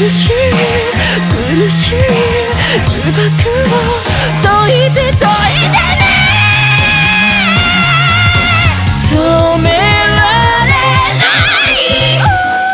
しい苦しい呪縛を解いてね止められない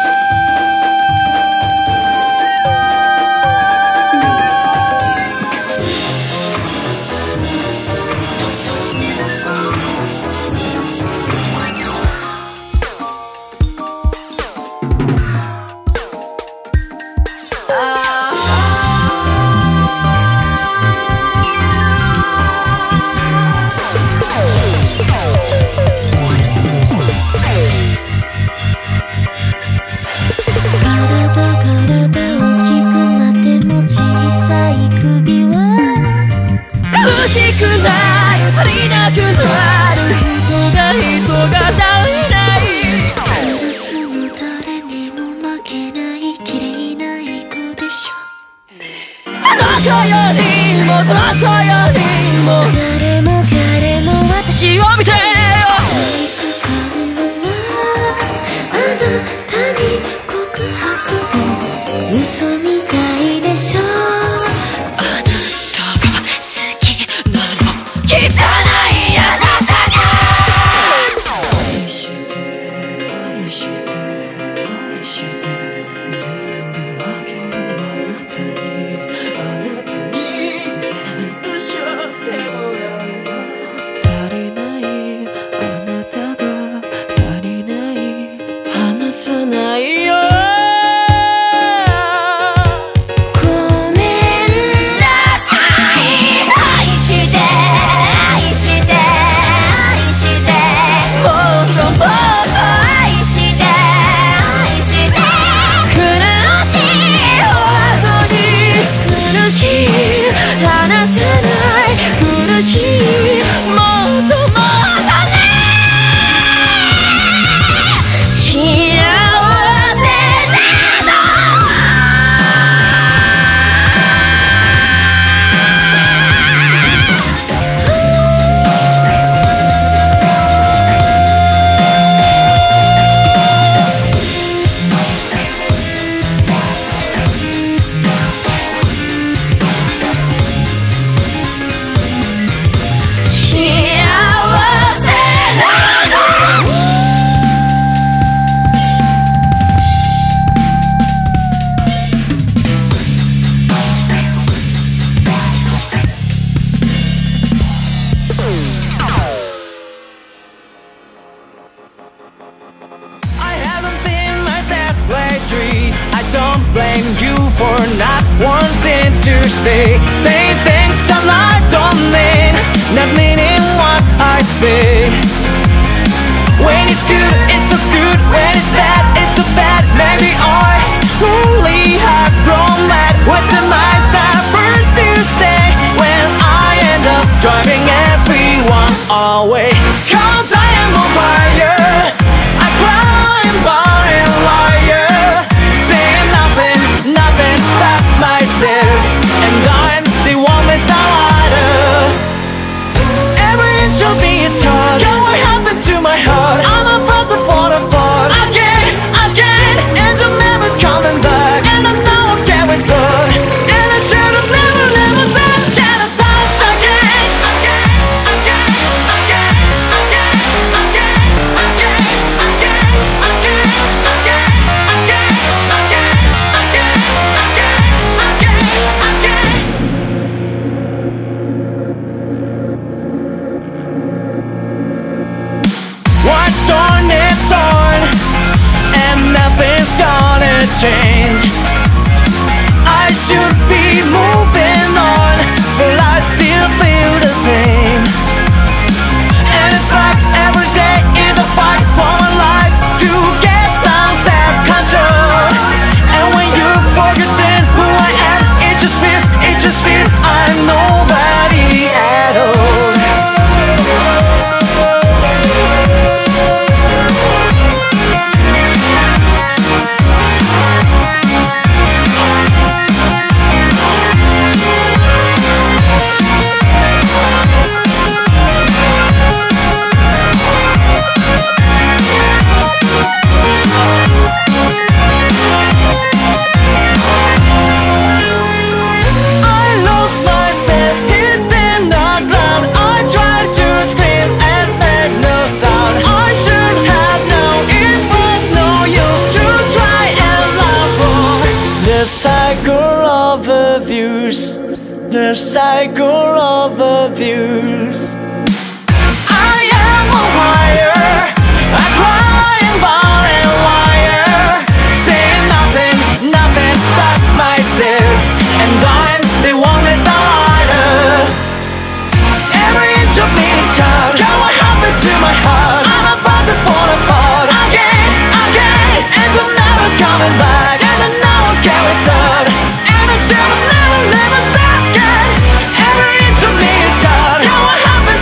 苦しくない足りなくなる人が足りない話すの誰にも負けない綺麗なエゴでしょあの子よりもその子よりも誰も彼も私を見てよ体育館はあなたに告白で嘘みたいでしょ汚いあなたが愛して愛して愛して全部あげるあなたに全部背負ってもらうよ足りないあなたが足りない離さないよ離さない苦しいもっともっとね幸せなのI don't blame you for not wanting to stay. Say things some I don't mean, not meaning what I say. When it's good, it's so good. When it's bad, it's so bad. Maybe I only have grown mad. What's in myself first to say when I end up driving everyone away? 'Cause I am on fire. I cry and burn and liar. Nothing but myself, and I'm the one without her. Every inch of me is hard. God, what happened to my heart? I'm about to fall apart again, and you're never coming back. And I know I can't withdraw, and I should have never said that I touch again. What's torn is torn, and nothing's gonna change. I should be moving on, but I still feel the same. And it's like every day is a fight for my life to get some self-control. And when you're forgetting who I am, it just feels I'm nobody at all. The cycle of abuse, the cycle of abuse. I am on fire, a crying barbed wire, saying nothing, nothing but myself, and I'm the one with the lighter. Every inch of me is charred. God, what happened to my heart? I'm about to fall apart again, again, and you're never coming back, and I know I can't return, and I shall never live a second. Every inch of me is charred. God, what happened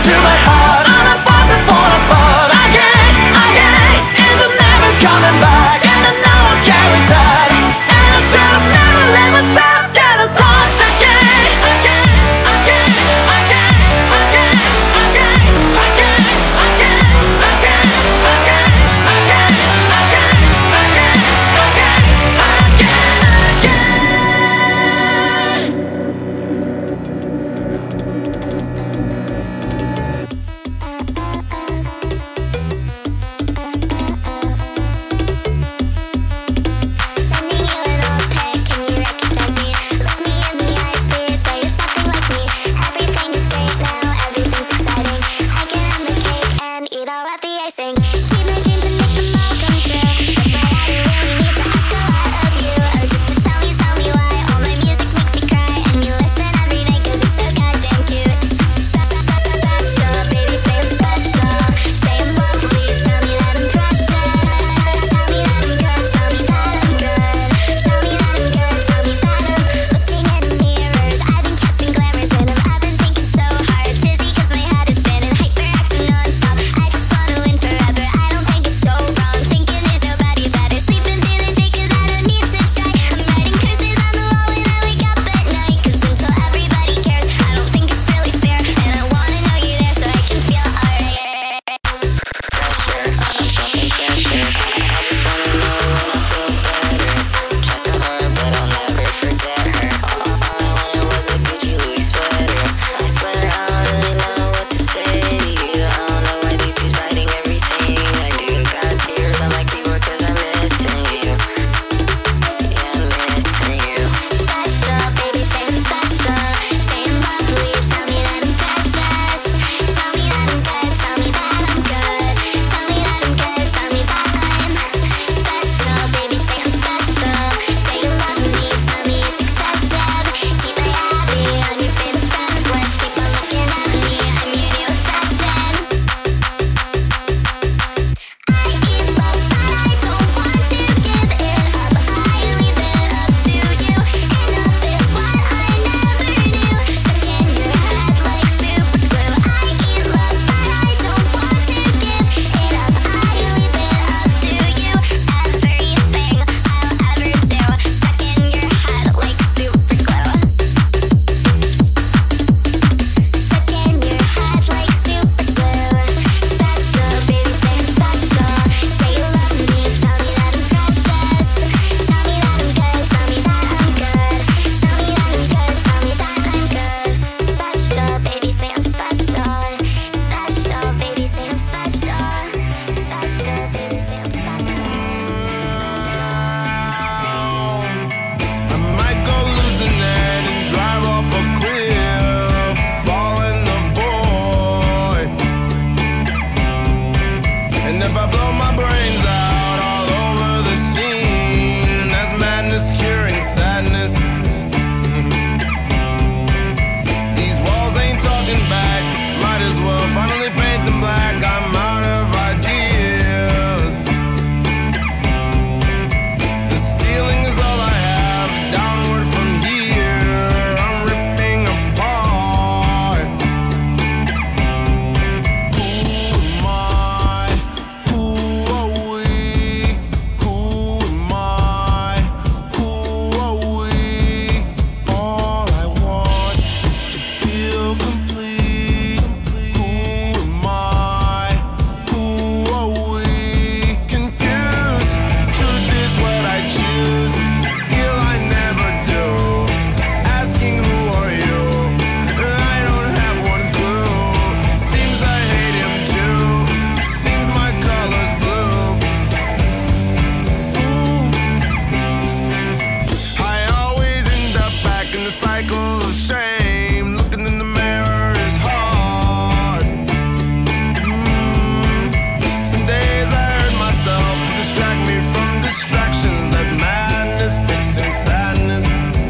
peace and sadness.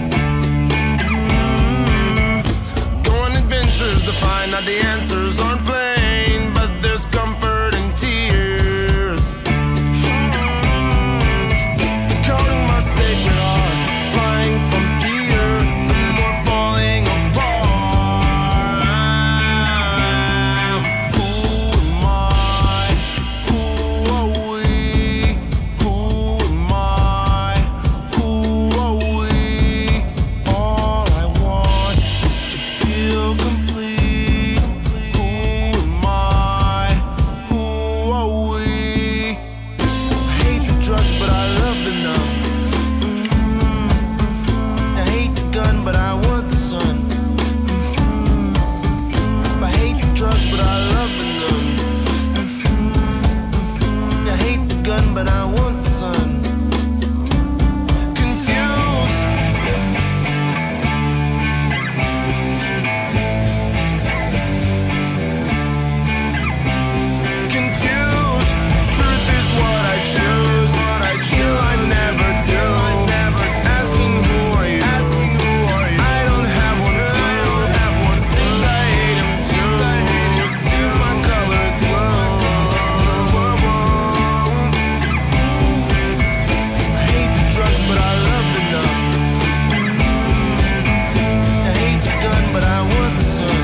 Go on adventures to find out the answers aren't plain, but there's comfort in tears. Decoding my sacred heart, flying from fear, the more falling apart. Who am I? Who are we? Who am I? Who are we? All I want is to feel complete. Who am I? Who are we? I hate the drugs, but I love the numb. I hate the gun, but I want the sun. I hate the drugs, but I love the gun. I hate the gun, but I want the sun. Confused. Confused. Truth is what I choose. You I never do. Asking who are you? I don't have one clue. Seems I hate him too. My colors glow. I hate the drugs, but I love the numb. I hate the gun, but I want the sun.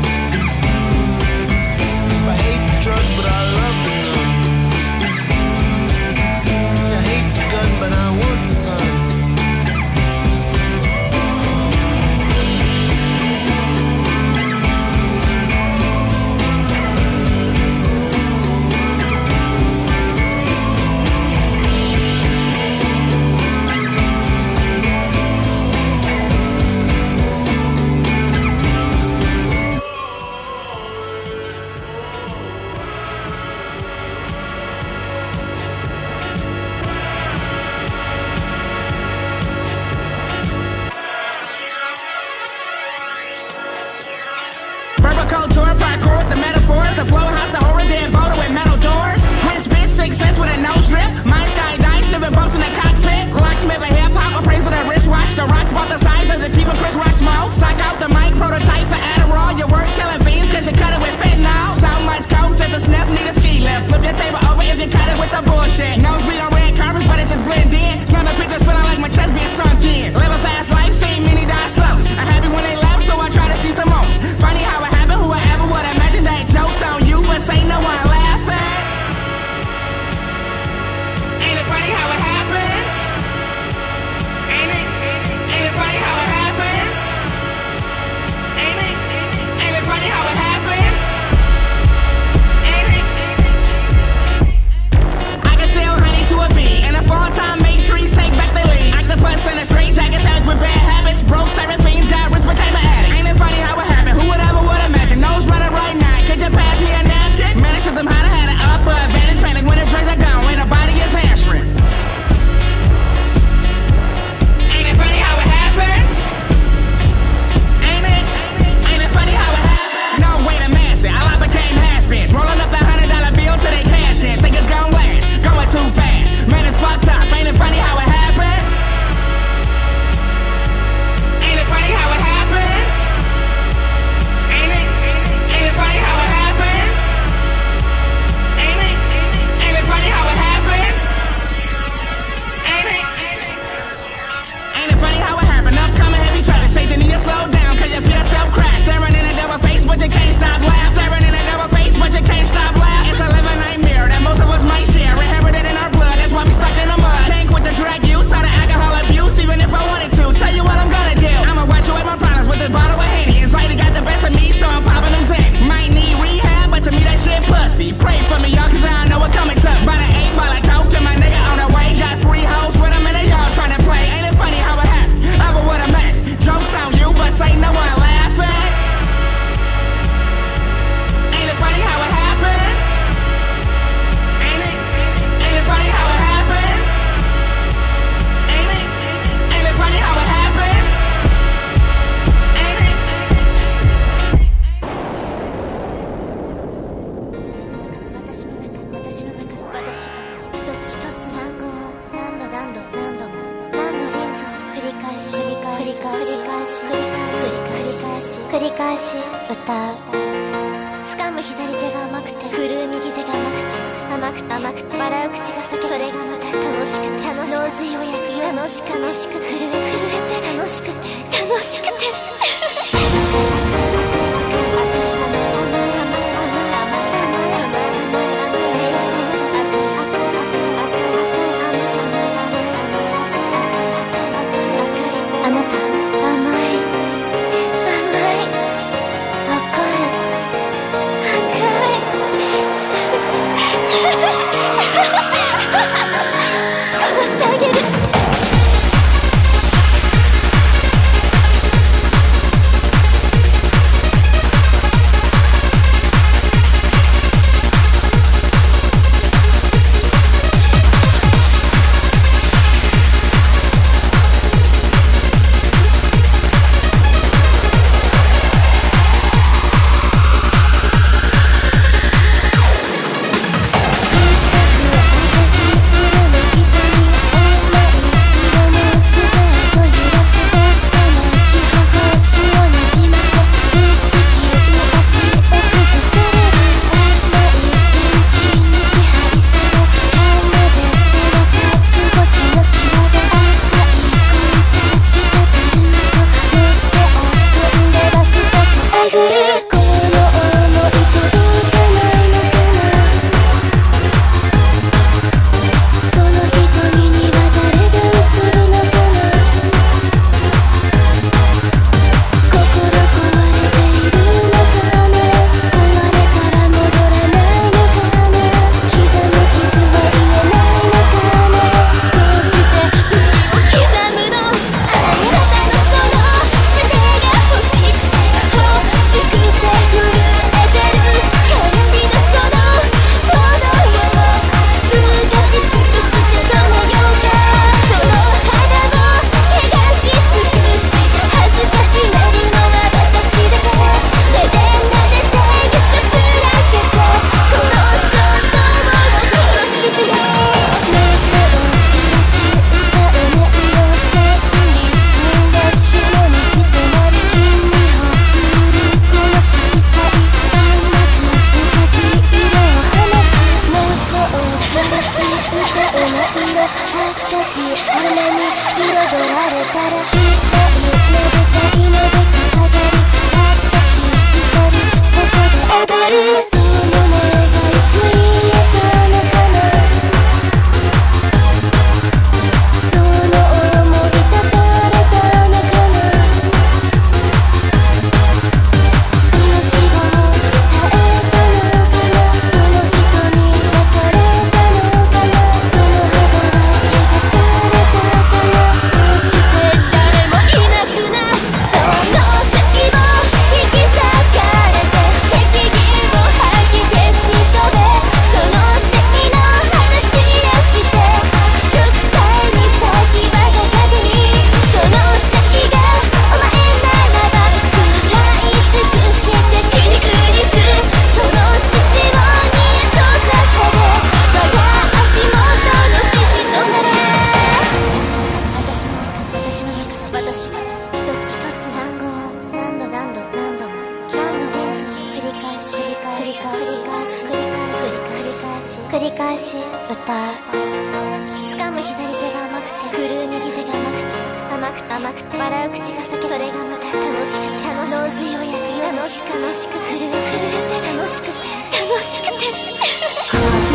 I hate the drugs, but I love the numb. I hate the gun, but I want the sun. Verbal culture, parkour with the metaphors. The flow house, the horror, dead boulder with metal doors. Prince bitch, 6 cents with a nose drip. Mind sky dice, living bumps in the cockpit. Locksmith, a hip hop, appraisal, the wristwatch. The rocks about the size of the team of Chris Rock smoke. Psych out the mic, prototype for Adderall. Your work killing fiends, cause you cut it with fentanyl. So much coke, just a sniff, need a ski lift. Flip your table over if you cut it with the bullshit. Nose bleed on red carpets, but it just blend in. Slamming pictures, feeling like my chest being sunk in. Live a fast life, seeing many die slow. I'm happy when they laugh, so I try to seize the moment. Funny how it happened, whoever would imagine that joke's on you, but say no one laughing. Ain't it funny how it happens? Ain't it funny how it happens? Ain't it funny how it happens? Ain't it? I can sell honey to a bee, and a full-time make trees take back the lead. Octopus in a straight jacket, savage with bad habits. Broke siren fiends, got rich, became an addict. Ain't it funny how it happened? Who would ever would imagine? Nose running right now. Could you pass me a napkin? Manicism, how to have an upper advantage. Panic when the drugs are gone, when the body is hamstring. Ain't it funny how it happens? Ain't it? Ain't it funny how it happens? No way to mask it. I like became has-beens. Rolling up the $100 bill till they cash in. Think it's gon' last. Going too fast. Man, it's fucked up. Ain't it funny how it happens? Ain't it funny how it happens? Ain't it? Ain't it funny how it happens? Ain't it? Ain't it funny how it happens? Ain't it? Ain't it funny how it happened? Upcoming heavy traffic, say you need to slow down, cause you feel yourself crash. Staring in a double face, but you can't stop laughing. Staring in a double face, but you can't stop laughing. It's a living nightmare that most of us might share. Inherited in our blood, that's why we stuck in the mud. Can't quit the drug use, out of alcohol abuse, even if I wanted to. Tell you what I'm gonna do. I'ma wash away my problems with this bottle of Henny. Anxiety got the best of me, so I'm popping them Zen. Might need rehab, but to me that shit pussy. Pray for me, y'all, cause I don't know what coming to. By the 8 ball of coke, and my nigga on the way. Got 3 hoes with him, and they all trying to play. Ain't it funny how it happened? Ever would imagine. Jokes on you, but say no one laughing. し歌う。掴む左手が甘くて振るう右手が甘くて甘くて笑う口が裂けてそれがまた楽しくて脳髄を焼くよ楽しくて震えて楽しくてあなた甘い殺してあげる。繰り返し歌う。掴む左手が甘くて振るう右手が甘くて笑う口が裂けてそれがまた楽しくて脳髄を焼くよ楽しく震えて楽しくて